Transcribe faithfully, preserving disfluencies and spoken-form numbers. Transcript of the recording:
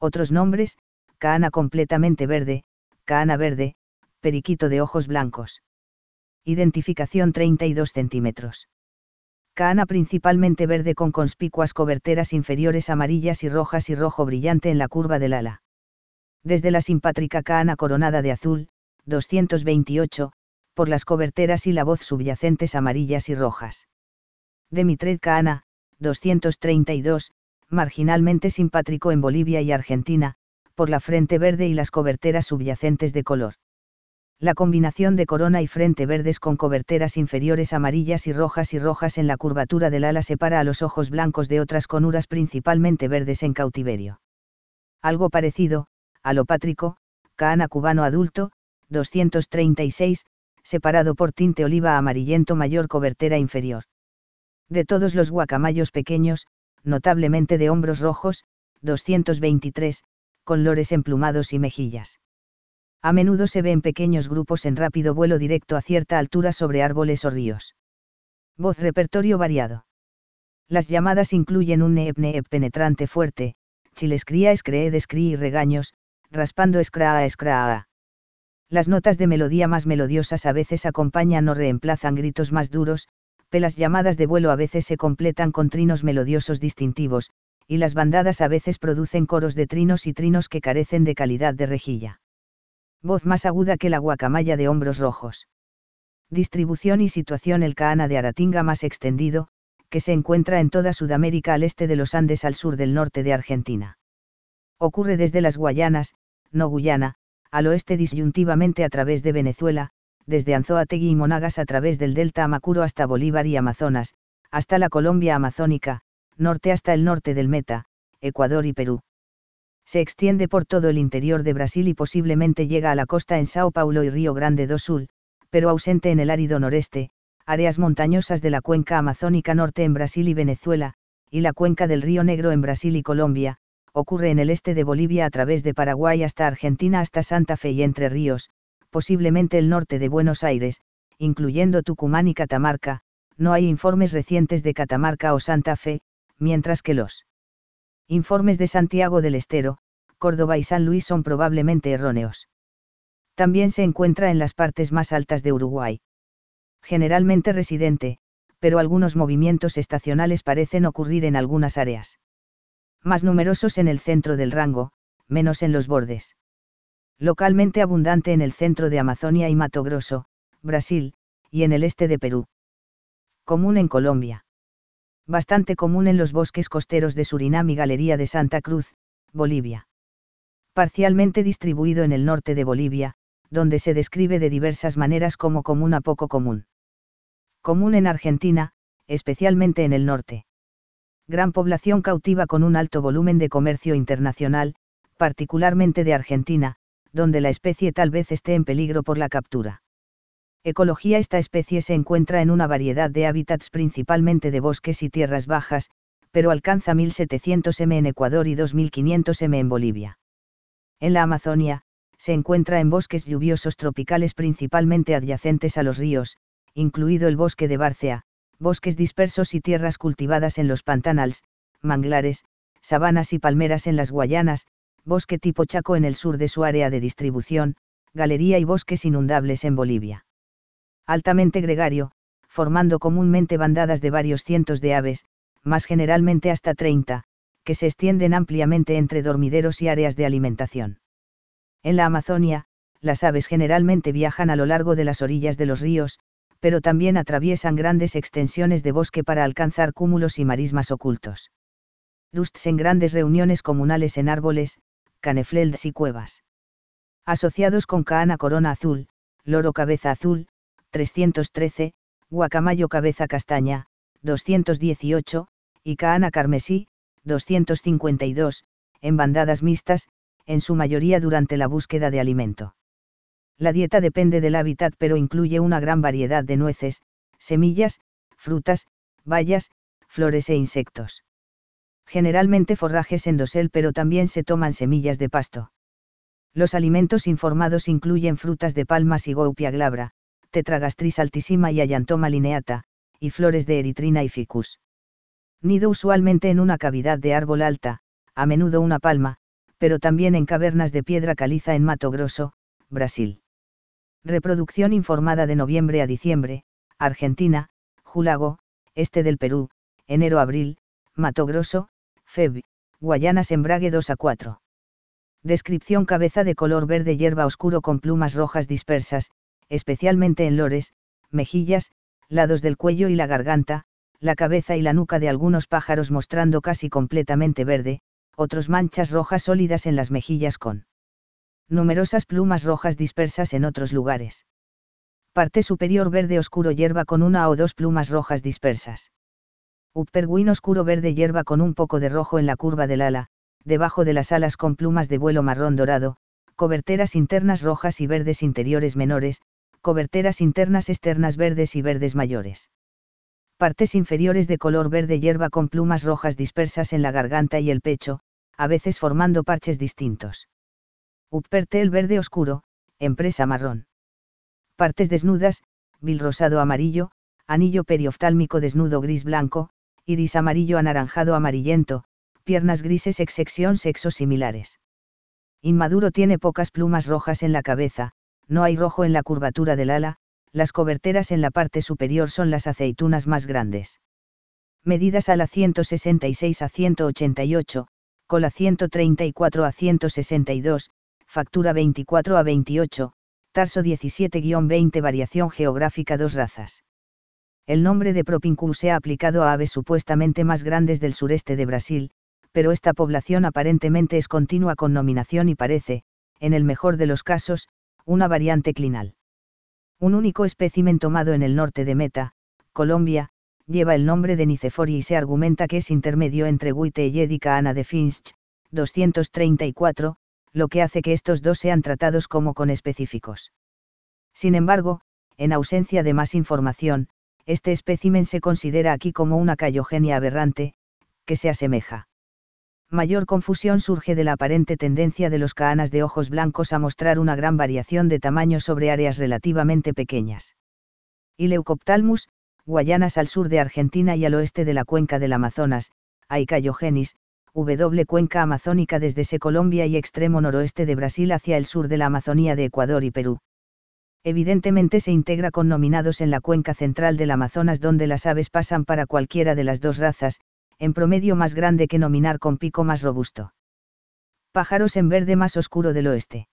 Otros nombres: caana completamente verde, caana verde, periquito de ojos blancos. Identificación treinta y dos centímetros. Caana principalmente verde con conspicuas coberteras inferiores amarillas y rojas y rojo brillante en la curva del ala. Desde la simpátrica caana coronada de azul, doscientos veintiocho, por las coberteras y la voz subyacentes amarillas y rojas. Demitred caana, doscientos treinta y dos, marginalmente simpátrico en Bolivia y Argentina, por la frente verde y las coberteras subyacentes de color. La combinación de corona y frente verdes con coberteras inferiores amarillas y rojas y rojas en la curvatura del ala separa a los ojos blancos de otras conuras principalmente verdes en cautiverio. Algo parecido, alopátrico, caana cubano adulto, doscientos treinta y seis, separado por tinte oliva amarillento mayor cobertera inferior. De todos los guacamayos pequeños, notablemente de hombros rojos, doscientos veintitrés, con lores emplumados y mejillas. A menudo se ve en pequeños grupos en rápido vuelo directo a cierta altura sobre árboles o ríos. Voz repertorio variado. Las llamadas incluyen un neep neep penetrante fuerte, chilescría escree descrí y regaños, raspando escraa escraa. Las notas de melodía más melodiosas a veces acompañan o reemplazan gritos más duros, las llamadas de vuelo a veces se completan con trinos melodiosos distintivos, y las bandadas a veces producen coros de trinos y trinos que carecen de calidad de rejilla. Voz más aguda que la guacamaya de hombros rojos. Distribución y situación: el caana de Aratinga más extendido, que se encuentra en toda Sudamérica al este de los Andes al sur del norte de Argentina. Ocurre desde las Guayanas, no Guyana, al oeste disyuntivamente a través de Venezuela, desde Anzoátegui y Monagas a través del delta Amacuro hasta Bolívar y Amazonas, hasta la Colombia amazónica, norte hasta el norte del Meta, Ecuador y Perú. Se extiende por todo el interior de Brasil y posiblemente llega a la costa en Sao Paulo y Río Grande do Sul, pero ausente en el árido noreste, áreas montañosas de la cuenca amazónica norte en Brasil y Venezuela, y la cuenca del Río Negro en Brasil y Colombia. Ocurre en el este de Bolivia a través de Paraguay hasta Argentina hasta Santa Fe y Entre Ríos, posiblemente el norte de Buenos Aires, incluyendo Tucumán y Catamarca. No hay informes recientes de Catamarca o Santa Fe, mientras que los informes de Santiago del Estero, Córdoba y San Luis son probablemente erróneos. También se encuentra en las partes más altas de Uruguay. Generalmente residente, pero algunos movimientos estacionales parecen ocurrir en algunas áreas. Más numerosos en el centro del rango, menos en los bordes. Localmente abundante en el centro de Amazonia y Mato Grosso, Brasil, y en el este de Perú. Común en Colombia. Bastante común en los bosques costeros de Surinam y Galería de Santa Cruz, Bolivia. Parcialmente distribuido en el norte de Bolivia, donde se describe de diversas maneras como común a poco común. Común en Argentina, especialmente en el norte. Gran población cautiva con un alto volumen de comercio internacional, particularmente de Argentina, donde la especie tal vez esté en peligro por la captura. Ecología: esta especie se encuentra en una variedad de hábitats principalmente de bosques y tierras bajas, pero alcanza mil setecientos metros en Ecuador y dos mil quinientos metros en Bolivia. En la Amazonia, se encuentra en bosques lluviosos tropicales principalmente adyacentes a los ríos, incluido el bosque de Bárcea, bosques dispersos y tierras cultivadas en los pantanals, manglares, sabanas y palmeras en las Guayanas, bosque tipo Chaco en el sur de su área de distribución, galería y bosques inundables en Bolivia. Altamente gregario, formando comúnmente bandadas de varios cientos de aves, más generalmente hasta treinta, que se extienden ampliamente entre dormideros y áreas de alimentación. En la Amazonia, las aves generalmente viajan a lo largo de las orillas de los ríos, pero también atraviesan grandes extensiones de bosque para alcanzar cúmulos y marismas ocultos. Rusts en grandes reuniones comunales en árboles, caneflelds y cuevas. Asociados con caana corona azul, loro cabeza azul, trescientos trece, guacamayo cabeza castaña, doscientos dieciocho, y caana carmesí, doscientos cincuenta y dos, en bandadas mixtas, en su mayoría durante la búsqueda de alimento. La dieta depende del hábitat pero incluye una gran variedad de nueces, semillas, frutas, bayas, flores e insectos. Generalmente forrajes en dosel pero también se toman semillas de pasto. Los alimentos informados incluyen frutas de palmas y Goupia glabra, Tetragastris altissima y Ayantoma lineata, y flores de eritrina y ficus. Nido usualmente en una cavidad de árbol alta, a menudo una palma, pero también en cavernas de piedra caliza en Mato Grosso, Brasil. Reproducción informada de noviembre a diciembre, Argentina, Julago, este del Perú, enero-abril, Mato Grosso, Feb. Guayana Sembrague dos a cuatro. Descripción: cabeza de color verde hierba oscuro con plumas rojas dispersas, especialmente en lores, mejillas, lados del cuello y la garganta, la cabeza y la nuca de algunos pájaros mostrando casi completamente verde, otros manchas rojas sólidas en las mejillas con numerosas plumas rojas dispersas en otros lugares. Parte superior verde oscuro hierba con una o dos plumas rojas dispersas. Upperwing oscuro verde hierba con un poco de rojo en la curva del ala, debajo de las alas con plumas de vuelo marrón dorado, coberteras internas rojas y verdes interiores menores, coberteras internas externas verdes y verdes mayores. Partes inferiores de color verde hierba con plumas rojas dispersas en la garganta y el pecho, a veces formando parches distintos. Uppertail verde oscuro, empresa marrón. Partes desnudas, bil rosado amarillo, anillo perioftálmico desnudo gris blanco, iris amarillo anaranjado amarillento, piernas grises ex sección sexos similares. Inmaduro tiene pocas plumas rojas en la cabeza, no hay rojo en la curvatura del ala, las coberteras en la parte superior son las aceitunas más grandes. Medidas: ala ciento sesenta y seis a ciento ochenta y ocho, cola ciento treinta y cuatro a ciento sesenta y dos, factura veinticuatro a veintiocho, tarso diecisiete a veinte. Variación geográfica: dos razas. El nombre de Propinquus se ha aplicado a aves supuestamente más grandes del sureste de Brasil, pero esta población aparentemente es continua con nominación y parece, en el mejor de los casos, una variante clinal. Un único espécimen tomado en el norte de Meta, Colombia, lleva el nombre de Nicefori y se argumenta que es intermedio entre Guite y Edica Ana de Finch, doscientos treinta y cuatro, lo que hace que estos dos sean tratados como conespecíficos. Sin embargo, en ausencia de más información, este espécimen se considera aquí como una cayogenia aberrante, que se asemeja. Mayor confusión surge de la aparente tendencia de los caanas de ojos blancos a mostrar una gran variación de tamaño sobre áreas relativamente pequeñas. Y Leucoptalmus, Guayanas al sur de Argentina y al oeste de la cuenca del Amazonas, hay cayogenis, W cuenca amazónica desde S. Colombia y extremo noroeste de Brasil hacia el sur de la Amazonía de Ecuador y Perú. Evidentemente se integra con nominados en la cuenca central del Amazonas donde las aves pasan para cualquiera de las dos razas, en promedio más grande que nominar con pico más robusto. Pájaros en verde más oscuro del oeste.